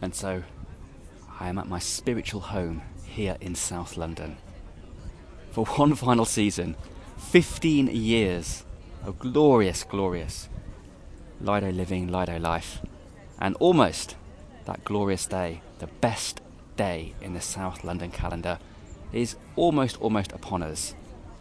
And so I am at my spiritual home here in South London for one final season. 15 years of glorious, glorious Lido living, Lido life, and almost that glorious day, the best day in the South London calendar, is almost upon us.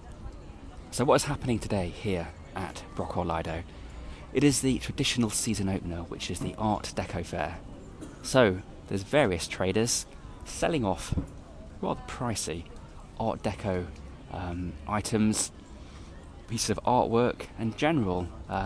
So what is happening today here at Brockwell Lido? It is the traditional season opener, which is the Art Deco Fair. So there's various traders selling off rather pricey Art Deco items, pieces of artwork and general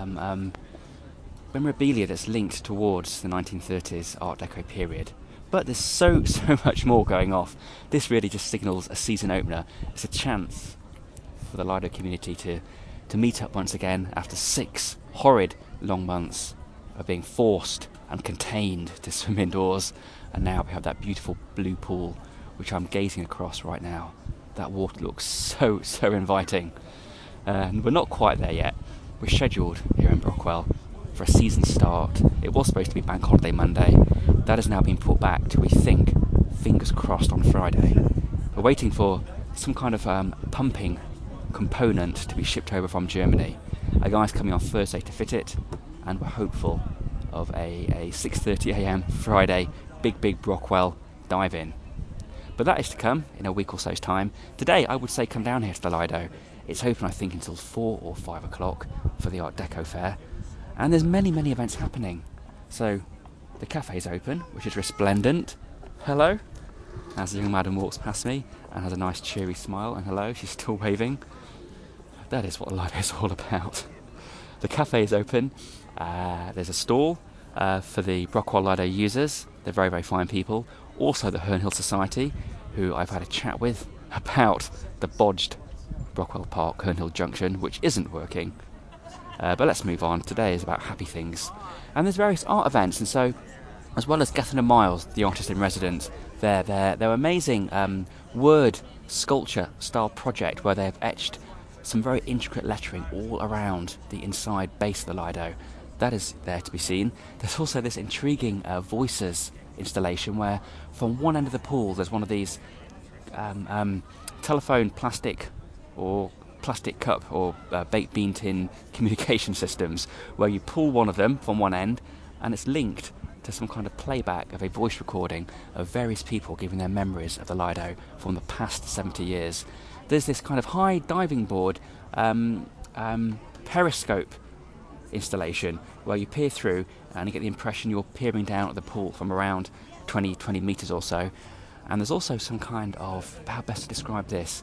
memorabilia that's linked towards the 1930s Art Deco period. But there's so much more going off. This really just signals a season opener. It's a chance for the Lido community to meet up once again after 6 horrid long months of being forced and contained to swim indoors. And now we have that beautiful blue pool which I'm gazing across right now. That water looks so inviting. And we're not quite there yet. We're scheduled here in Brockwell for a season start. It was supposed to be Bank Holiday Monday. That has now been put back to, we think, fingers crossed, on Friday. We're waiting for some kind of pumping component to be shipped over from Germany. A guy's coming on Thursday to fit it, and we're hopeful of a 6:30 a.m. Friday big Brockwell dive-in. But that is to come in a week or so's time. Today, I would say come down here to the Lido. It's open, I think, until 4 or 5 o'clock for the Art Deco Fair. And there's many events happening. So the cafe's open, which is resplendent. Hello, as the young madam walks past me and has a nice cheery smile, and hello, she's still waving. That is what Lido is all about. The cafe is open. There's a stall for the Brockwell Lido users. They're very fine people. Also the Herne Hill Society, who I've had a chat with about the bodged Brockwell Park Herne Hill Junction, which isn't working. But let's move on. Today is about happy things. And there's various art events, and so, as well as Gethin and Miles, the artist in residence, their amazing word sculpture style project where they've etched some very intricate lettering all around the inside base of the Lido. That is there to be seen. There's also this intriguing voices installation where from one end of the pool there's one of these telephone plastic or plastic cup or baked bean tin communication systems where you pull one of them from one end and it's linked to some kind of playback of a voice recording of various people giving their memories of the Lido from the past 70 years. There's this kind of high diving board periscope installation where you peer through and you get the impression you're peering down at the pool from around 20 metres or so. And there's also some kind of, how best to describe this,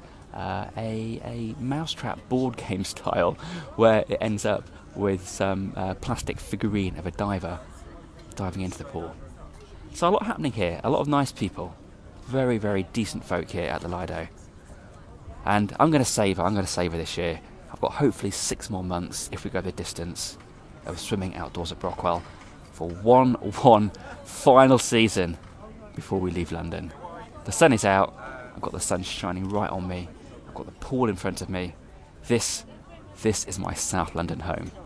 a mousetrap board game style where it ends up with some plastic figurine of a diver diving into the pool. So a lot happening here, a lot of nice people, very decent folk here at the Lido. And I'm going to savour this year. I've got hopefully 6 more months, if we go the distance, of swimming outdoors at Brockwell for one final season before we leave London. The sun is out, I've got the sun shining right on me, I've got the pool in front of me. This is my South London home.